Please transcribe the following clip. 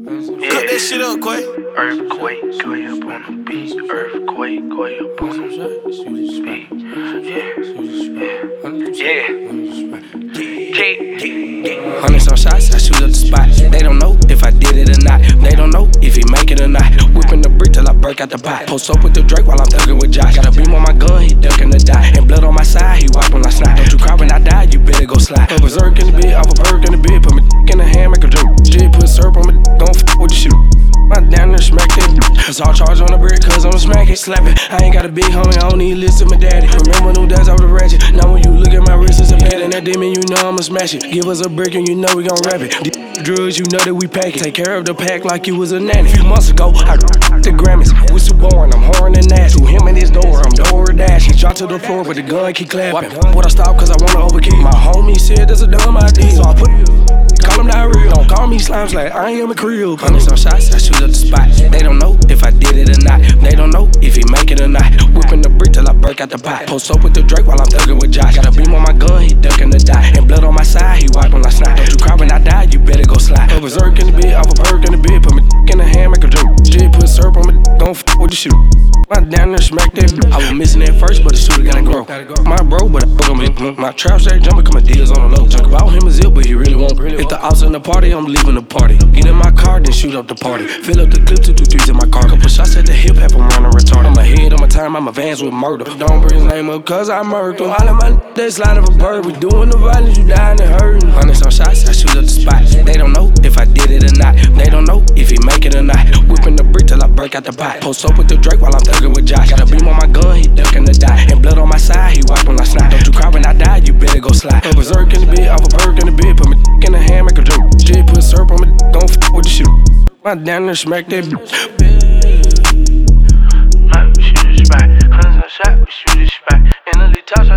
Cook that shit up, Quay. Earthquake, go up on the beat. Earthquake, go up on the beat. Yeah. Hundreds on shots, I shoot up the spot. They don't know if I did it or not. They don't know if he make it or not. Whipping the brick till I break out the pot. Post up with the Drake while I'm thugging with Josh. Got a beam on my gun, he ducking the dot. And blood on my side, he wipe when I snap. Don't you cry when I die, you better go slide. Put berserk in the bed, off a perk in the bed. Put my dick in the hand, make a drink. Shit, put syrup on my dick, don't f with the shoe. My down there smack that. It's all charge on the brick, cause I'm smack it, slap it. I ain't got a big homie, I don't need to listen to my daddy. Remember them days I was ratchet. Now when you look at my wrist, it's a pad. And that demon, you know I'ma smash it. Give us a brick and you know we gon' rap it. Drugs, you know that we pack it. Take care of the pack like you was a nanny. A few months ago, I the Grammys. Whistle blowing, I'm horn and nasty. Him in his door, I'm door dashing. Shot to the floor, but the gun keep clapping. Would I stop cause I wanna overkill? My homie said that's a dumb idea, so I put call him not real. Don't call me slimes like I am a crib. Hundreds on shots, I shoot up the spot. They don't know if I did it or not. They don't know if he make it or not. Whipping the brick till I break out the pot. Post up with the Drake while I'm thugging with Josh. Got a beam on my gun, he ducking the dot. And blood on my side, he wipe when I snap. Don't you cry when I die, you better go slide. Put berserk in the bed, off a perk in the bed. Put my dick in the hand, make a drink. Shit, put syrup on my dick, don't f with the shoe. My down there smack that. I was missing at first, but the shooter gotta grow. My bro, but I fuck him. My trap stack jumping, cause my deals on the low. Talk about him as ill, but he really won't. If the outs in the party, I'm leaving the party. Get in my car, then shoot up the party. Fill up the clip, 2 3s in my car. Couple shots at the hip, half I'm running retarded. I'm ahead of my time, I'm advanced with murder. Don't bring his name up, cause I murdered him. All of my they slide of a bird. We doing the violence, you dying and hurting. Hundreds on shots, I shoot up the spot. They don't know if I did it or not. They don't know if he make it or not. Whipping the brick till I break out the pot. Post up with the Drake while I'm thugging with Josh. Got a beam on my gun, he ducking the dot. And blood on my side, he wipe when I snap. Don't you cry when I die, you better go slide. Put berserk in the bed, off a perk in the bed. Put my dick in the hand, make a drink. Shit, put syrup on my dick, don't f with the shoe. My down there smack that bitch. We shoot the spot. Hundreds on shot, we shoot the spot. In the little toss,